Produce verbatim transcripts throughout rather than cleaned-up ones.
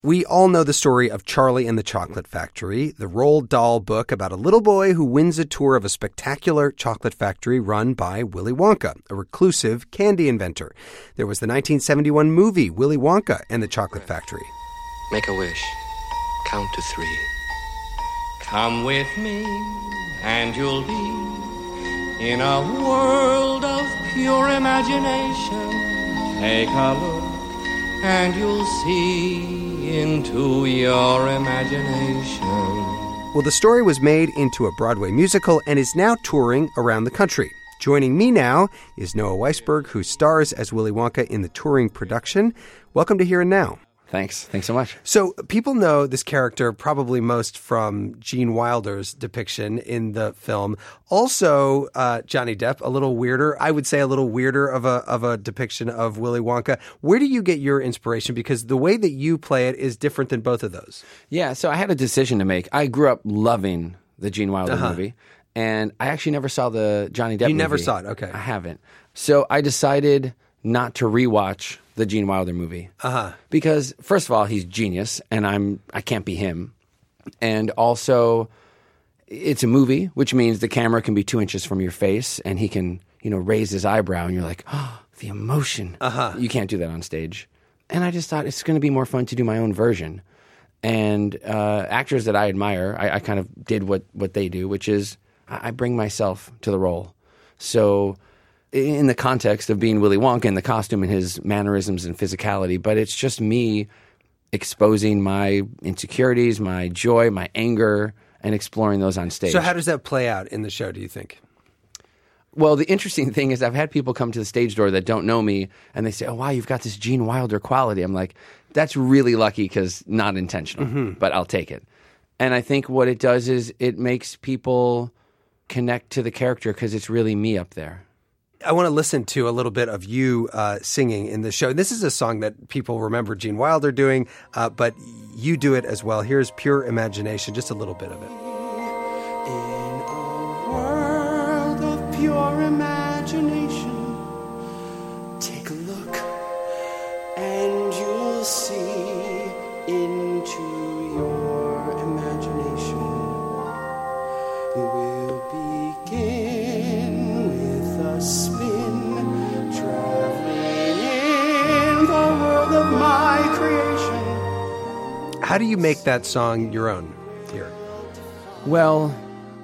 We all know the story of Charlie and the Chocolate Factory, the Roald Dahl book about a little boy who wins a tour of a spectacular chocolate factory run by Willy Wonka, a reclusive candy inventor. There was the nineteen seventy-one movie, Willy Wonka and the Chocolate Factory. Make a wish. Count to three. Come with me, and you'll be in a world of pure imagination. Take a look, and you'll see into your imagination. Well, the story was made into a Broadway musical and is now touring around the country. Joining me now is Noah Weisberg, who stars as Willy Wonka in the touring production. Welcome to Here and Now. Thanks. Thanks so much. So people know this character probably most from Gene Wilder's depiction in the film. Also, uh, Johnny Depp, a little weirder. I would say a little weirder of a of a depiction of Willy Wonka. Where do you get your inspiration? Because the way that you play it is different than both of those. Yeah, so I had a decision to make. I grew up loving the Gene Wilder Uh-huh. movie, and I actually never saw the Johnny Depp You movie. never saw it, okay. I haven't. So I decided not to rewatch the Gene Wilder movie. Uh-huh. Because, first of all, he's genius, and I'm I can't be him. And also, it's a movie, which means the camera can be two inches from your face, and he can, you know, raise his eyebrow, and you're like, oh, the emotion. Uh-huh. You can't do that on stage. And I just thought it's going to be more fun to do my own version. And uh, actors that I admire, I, I kind of did what, what they do, which is I, I bring myself to the role. So in the context of being Willy Wonka and the costume and his mannerisms and physicality, but it's just me exposing my insecurities, my joy, my anger, and exploring those on stage. So how does that play out in the show, do you think? Well, the interesting thing is I've had people come to the stage door that don't know me, and they say, oh, wow, you've got this Gene Wilder quality. I'm like, that's really lucky because not intentional, Mm-hmm. but I'll take it. And I think what it does is it makes people connect to the character because it's really me up there. I want to listen to a little bit of you uh, singing in the show. This is a song that people remember Gene Wilder doing, uh, but you do it as well. Here's Pure Imagination, just a little bit of it. In a world of pure imagination, take a look and you'll see into your imagination. We'll begin with a spin, traveling in the world of my creation. How do you make that song your own here? Well,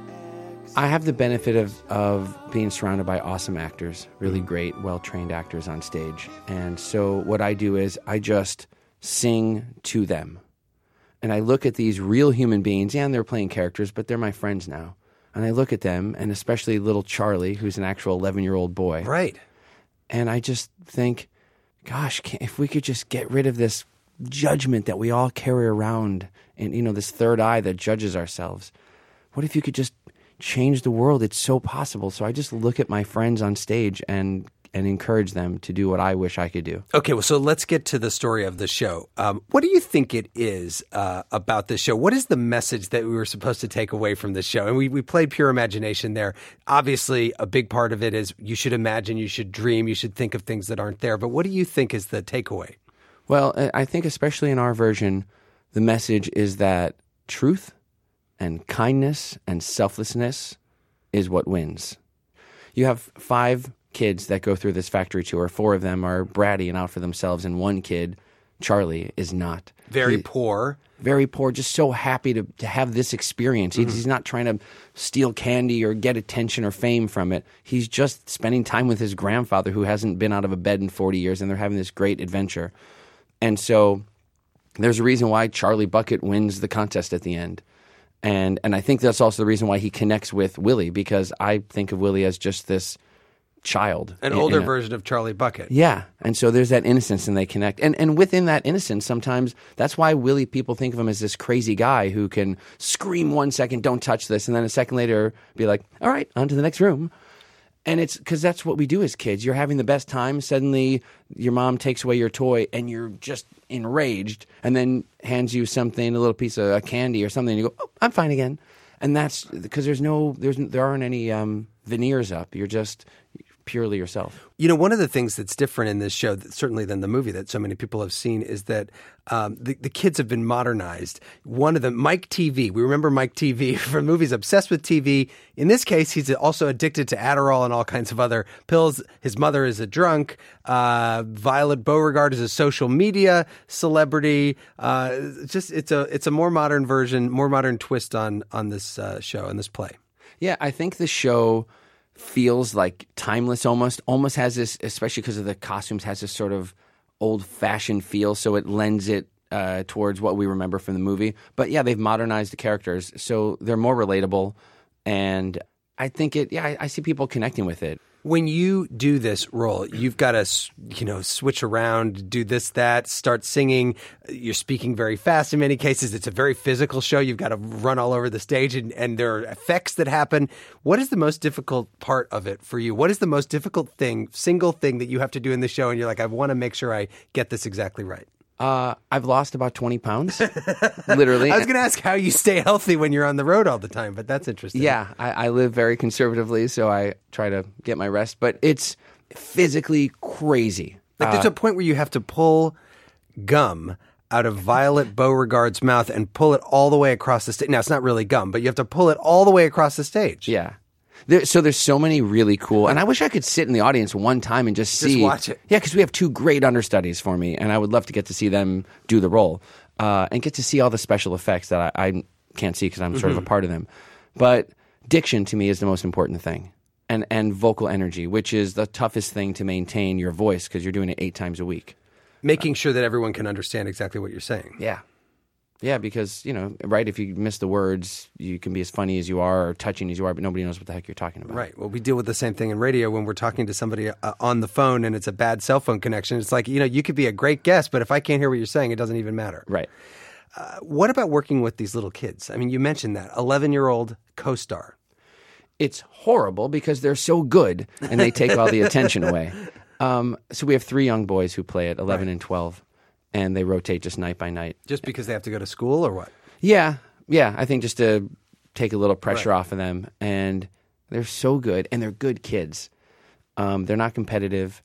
I have the benefit of, of being surrounded by awesome actors, really great, well-trained actors on stage. And so what I do is I just sing to them. And I look at these real human beings, yeah, and they're playing characters, but they're my friends now. And I look at them, and especially little Charlie, who's an actual eleven-year-old boy. Right. And I just think, gosh, can, if we could just get rid of this judgment that we all carry around and, you know, this third eye that judges ourselves. What if you could just change the world? It's so possible. So I just look at my friends on stage and and encourage them to do what I wish I could do. Okay, well, so let's get to the story of the show. Um, what do you think it is uh, about this show? What is the message that we were supposed to take away from this show? And we, we played Pure Imagination there. Obviously, a big part of it is you should imagine, you should dream, you should think of things that aren't there. But what do you think is the takeaway? Well, I think especially in our version, the message is that truth and kindness and selflessness is what wins. You have five kids that go through this factory tour. Four of them are bratty and out for themselves, and one kid, Charlie, is not. Very He- poor. Very poor, just so happy to, to have this experience. He's, he's not trying to steal candy or get attention or fame from it. He's just spending time with his grandfather who hasn't been out of a bed in forty years, and they're having this great adventure. And so there's a reason why Charlie Bucket wins the contest at the end. And and I think that's also the reason why he connects with Willy, because I think of Willy as just this child. An in- older in a- version of Charlie Bucket. Yeah. And so there's that innocence and they connect. And and within that innocence, sometimes that's why Willy, people think of him as this crazy guy who can scream one second, don't touch this, and then a second later be like, all right, on to the next room. And it's because that's what we do as kids. You're having the best time. Suddenly your mom takes away your toy and you're just enraged, and then hands you something, a little piece of a candy or something, and you go, oh, I'm fine again. And that's because there's no, there's there aren't any um, veneers up. You're just purely yourself. You know, one of the things that's different in this show, that, certainly than the movie that so many people have seen, is that um, the, the kids have been modernized. One of them, Mike T V, we remember Mike T V from movies, obsessed with T V. In this case, he's also addicted to Adderall and all kinds of other pills. His mother is a drunk. Uh, Violet Beauregard is a social media celebrity. Uh, just it's a it's a more modern version, more modern twist on on this uh, show and this play. Yeah, I think the show feels like timeless almost, almost has this, especially because of the costumes, has this sort of old-fashioned feel, so it lends it uh, towards what we remember from the movie. But yeah, they've modernized the characters, so they're more relatable, and I think it, yeah, I, I see people connecting with it. When you do this role, you've got to, you know, switch around, do this, that, start singing. You're speaking very fast in many cases. It's a very physical show. You've got to run all over the stage, and, and there are effects that happen. What is the most difficult part of it for you? What is the most difficult thing, single thing that you have to do in the show, and you're like, I want to make sure I get this exactly right? Uh, I've lost about twenty pounds, literally. I was going to ask how you stay healthy when you're on the road all the time, but that's interesting. Yeah, I, I live very conservatively, so I try to get my rest. But it's physically crazy. Like there's Uh, a point where you have to pull gum out of Violet Beauregard's mouth and pull it all the way across the stage. Now, it's not really gum, but you have to pull it all the way across the stage. Yeah. There, so there's so many really cool, and I wish I could sit in the audience one time and just see. Just watch it. Yeah, because we have two great understudies for me, and I would love to get to see them do the role uh, and get to see all the special effects that I, I can't see because I'm sort of a part of them. But diction to me is the most important thing, and and vocal energy, which is the toughest thing to maintain your voice because you're doing it eight times a week. Making sure that everyone can understand exactly what you're saying. Yeah. Yeah, because, you know, right, if you miss the words, you can be as funny as you are or touching as you are, but nobody knows what the heck you're talking about. Right. Well, we deal with the same thing in radio when we're talking to somebody uh, on the phone and it's a bad cell phone connection. It's like, you know, you could be a great guest, but if I can't hear what you're saying, it doesn't even matter. Right. Uh, what about working with these little kids? I mean, you mentioned that eleven-year-old co-star. It's horrible because they're so good and they take all the attention away. Um, so we have three young boys who play it, eleven Right. and twelve, and they rotate just night by night. Just because they have to go to school or what? Yeah, yeah. I think just to take a little pressure Right. off of them. And they're so good, and they're good kids. Um, they're not competitive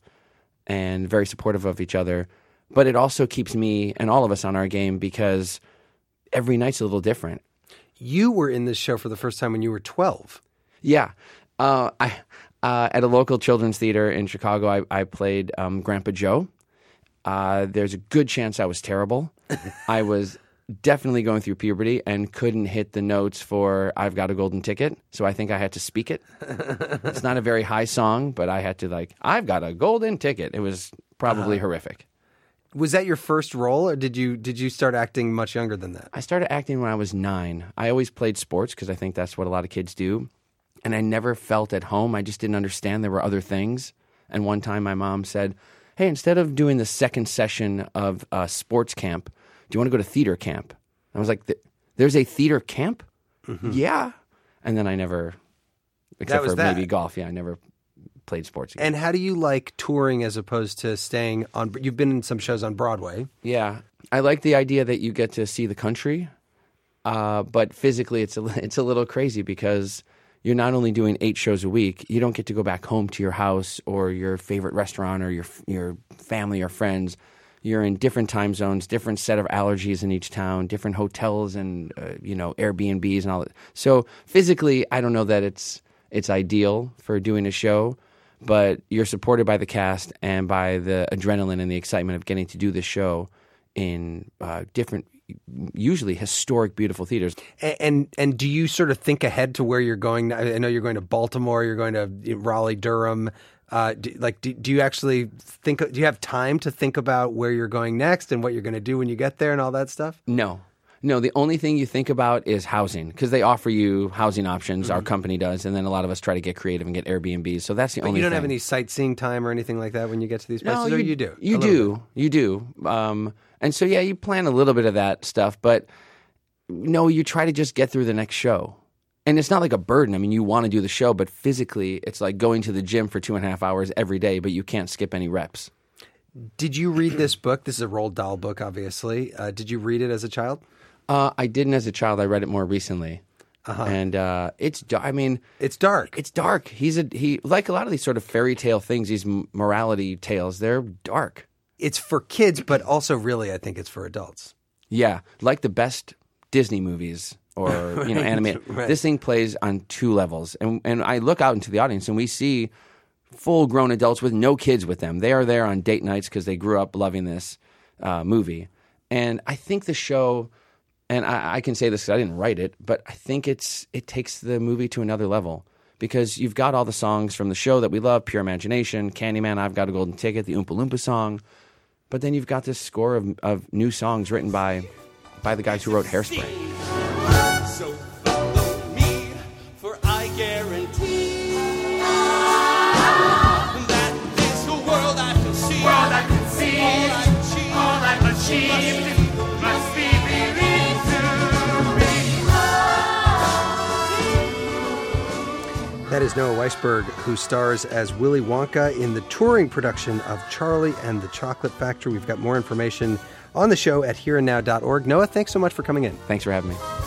and very supportive of each other. But it also keeps me and all of us on our game because every night's a little different. You were in this show for the first time when you were twelve. Yeah. Uh, I uh, at a local children's theater in Chicago, I, I played um, Grandpa Joe. Uh, there's a good chance I was terrible. I was definitely going through puberty and couldn't hit the notes for I've Got a Golden Ticket, so I think I had to speak it. It's not a very high song, but I had to like, I've got a golden ticket. It was probably Uh-huh. horrific. Was that your first role, or did you did you start acting much younger than that? I started acting when I was nine. I always played sports because I think that's what a lot of kids do. And I never felt at home. I just didn't understand there were other things. And one time my mom said, hey, instead of doing the second session of uh, sports camp, do you want to go to theater camp? I was like, there's a theater camp? Mm-hmm. Yeah. And then I never, except was for that. maybe golf, yeah, I never played sports again. And how do you like touring as opposed to staying on? You've been in some shows on Broadway. Yeah. I like the idea that you get to see the country, uh, but physically it's a, it's a little crazy because you're not only doing eight shows a week, you don't get to go back home to your house or your favorite restaurant or your your family or friends. You're in different time zones, different set of allergies in each town, different hotels and uh, you know Airbnbs and all that. So physically, I don't know that it's it's ideal for doing a show, but you're supported by the cast and by the adrenaline and the excitement of getting to do this show in uh, different, usually historic, beautiful theaters. And, and and do you sort of think ahead to where you're going? I know you're going to Baltimore. You're going to Raleigh, Durham. Uh, do, like, do, do you actually think? Do you have time to think about where you're going next and what you're going to do when you get there and all that stuff? No. No, the only thing you think about is housing because they offer you housing options. Mm-hmm. Our company does, and then a lot of us try to get creative and get Airbnbs. So that's the But only you don't thing. have any sightseeing time or anything like that when you get to these places, No, or you do? You A little do. You do. Um, and so, yeah, you plan a little bit of that stuff, but no, you try to just get through the next show. And it's not like a burden. I mean, you want to do the show, but physically, it's like going to the gym for two and a half hours every day, but you can't skip any reps. Did you read this book? This is a Roald Dahl book, obviously. Uh, did you read it as a child? Uh, I didn't as a child. I read it more recently. Uh-huh. And uh, it's, da- I mean, It's dark. it's dark. He's a he like a lot of these sort of fairy tale things, these m- morality tales. They're dark. It's for kids, but also really, I think it's for adults. Yeah, like the best Disney movies or you know animated. right. This thing plays on two levels, and and I look out into the audience and we see full grown adults with no kids with them. They are there on date nights because they grew up loving this uh, movie, and I think the show. And I, I can say this because I didn't write it, but I think it's it takes the movie to another level because you've got all the songs from the show that we love, Pure Imagination, Candyman, I've Got a Golden Ticket, the Oompa Loompa song, but then you've got this score of, of new songs written by by the guys who wrote Hairspray. So follow me, for I guarantee that this world I can see, World I can see, all I've achieved, all I've achieved must be believed to That is Noah Weisberg, who stars as Willy Wonka in the touring production of Charlie and the Chocolate Factory. We've got more information on the show at here and now dot org. Noah, thanks so much for coming in. Thanks for having me.